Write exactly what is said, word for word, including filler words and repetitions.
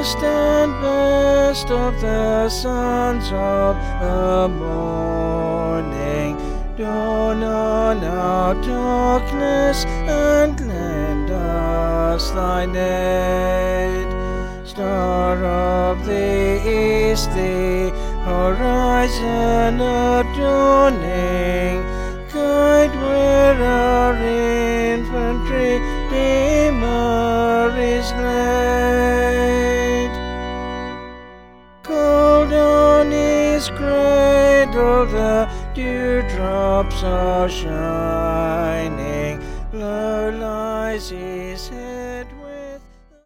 first and best of the sons of the morning. Dawn on our darkness and lend us thine aid. Star of the east, the horizon adorning, guide where our infantry Redeemer is laid. Cold on his cradle the dewdrops are shining, low lies his head.